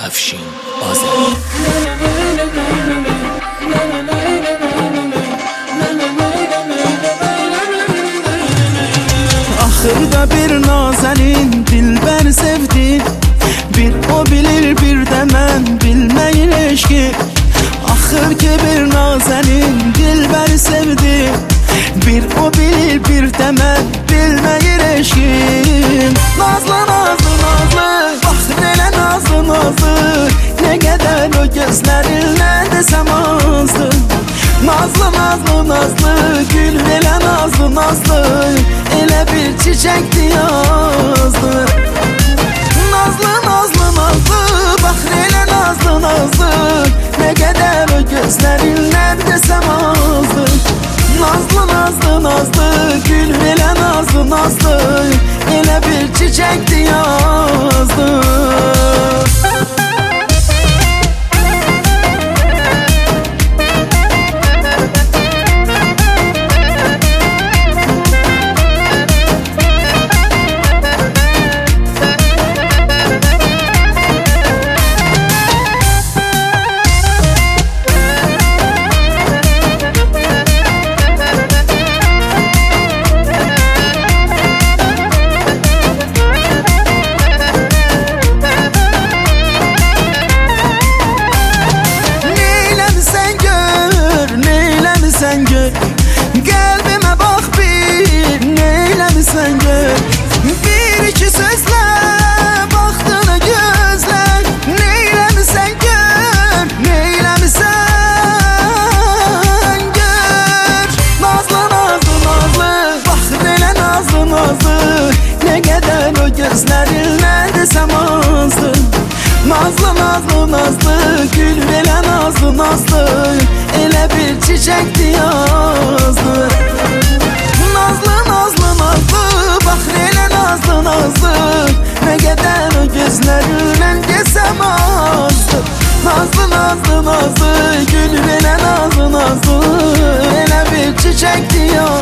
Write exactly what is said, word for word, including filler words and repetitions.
Afşin Azər. Axırda bir nazenin dilber sevdi, bir o bilir bir de mən bilməyin eşki. Axır ki bir nazenin dilber sevdi, bir o bilir bir de mən bilməyin eşki. Nazlı nazlı nazlı, bax nelə nazlı nazlı, ne qədər o gözlərinlə desəm azdı. Nazlı nazlı nazlı, gül elə nazlı nazlı, elə bir çiçəkdi yazdı. Nazlı nazlı nazlı, bax elə nazlı nazlı, ne qədər o gözlərindən desəm azdı. Nazlı nazlı nazlı, gül elə nazlı nazlı, elə bir çiçəkdi yazdı. Sen gör, kalbime bak bir, neylemişsen gör. Bir iki sözle baktığını gözler, neylemişsen gör, neylemişsen gör. Nazlı nazlı nazlı, bak neyle nazlı nazlı, ne kadar o gözlerinle desem azdı. Nazlı nazlı nazlı, gül elə nazlı nazlı, elə bir çiçəkdi yazdı. Nazlı nazlı nazlı, bax elə nazlı nazlı, nə qədər o gözlərindən desəm azdı. Nazlı nazlı nazlı, gül elə nazlı nazlı, elə bir çiçəkdi yazdı.